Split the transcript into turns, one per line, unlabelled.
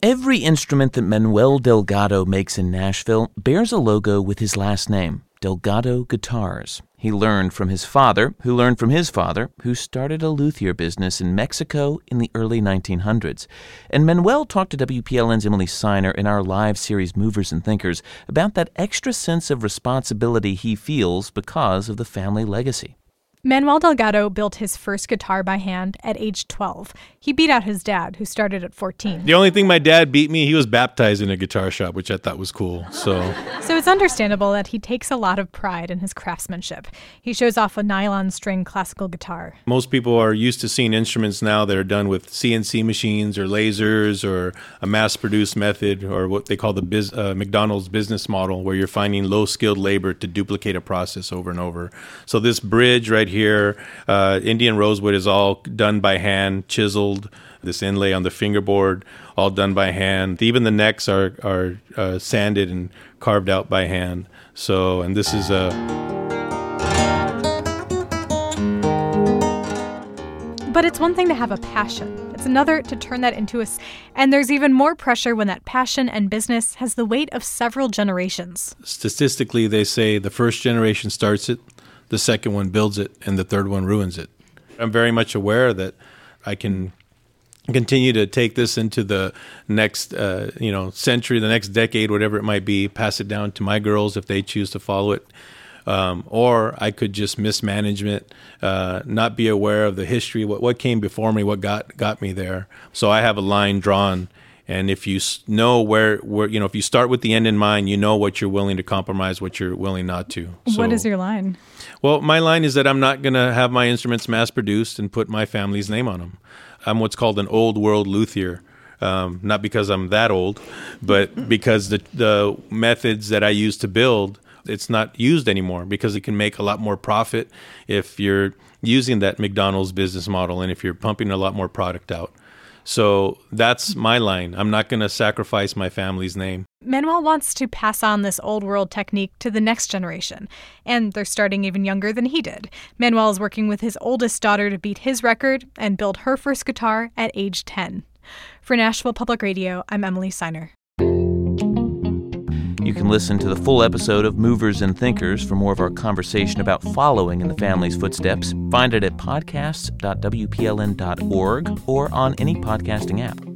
Every instrument that Manuel Delgado makes in Nashville bears a logo with his last name, Delgado Guitars. He learned from his father, who learned from his father, who started a luthier business in Mexico in the early 1900s. And Manuel talked to WPLN's Emily Siner in our live series Movers and Thinkers about that extra sense of responsibility he feels because of the family legacy.
Manuel Delgado built his first guitar by hand at age 12. He beat out his dad, who started at 14.
The only thing my dad beat me, he was baptized in a guitar shop, which I thought was cool. So
it's understandable that he takes a lot of pride in his craftsmanship. He shows off a nylon string classical guitar.
Most people are used to seeing instruments now that are done with CNC machines or lasers or a mass-produced method, or what they call the McDonald's business model, where you're finding low-skilled labor to duplicate a process over and over. So this bridge right here, Indian rosewood, is all done by hand, chiseled. This inlay on the fingerboard, all done by hand. Even the necks are sanded and carved out by hand. So, and this is
But it's one thing to have a passion. It's another to turn that into and there's even more pressure when that passion and business has the weight of several generations.
Statistically, they say the first generation starts it, the second one builds it, and the third one ruins it. I'm very much aware that I can continue to take this into the next century, the next decade, whatever it might be, pass it down to my girls if they choose to follow it. Or I could just mismanagement, not be aware of the history, what came before me, what got me there. So I have a line drawn. And if you know where if you start with the end in mind, you know what you're willing to compromise, what you're willing not to. So,
what is your line?
Well, my line is that I'm not going to have my instruments mass-produced and put my family's name on them. I'm what's called an old world luthier. Not because I'm that old, but because the methods that I used to build, it's not used anymore, because it can make a lot more profit if you're using that McDonald's business model and if you're pumping a lot more product out. So that's my line. I'm not going to sacrifice my family's name.
Manuel wants to pass on this old world technique to the next generation, and they're starting even younger than he did. Manuel is working with his oldest daughter to beat his record and build her first guitar at age 10. For Nashville Public Radio, I'm Emily Siner.
You can listen to the full episode of Movers and Thinkers for more of our conversation about following in the family's footsteps. Find it at podcasts.wpln.org or on any podcasting app.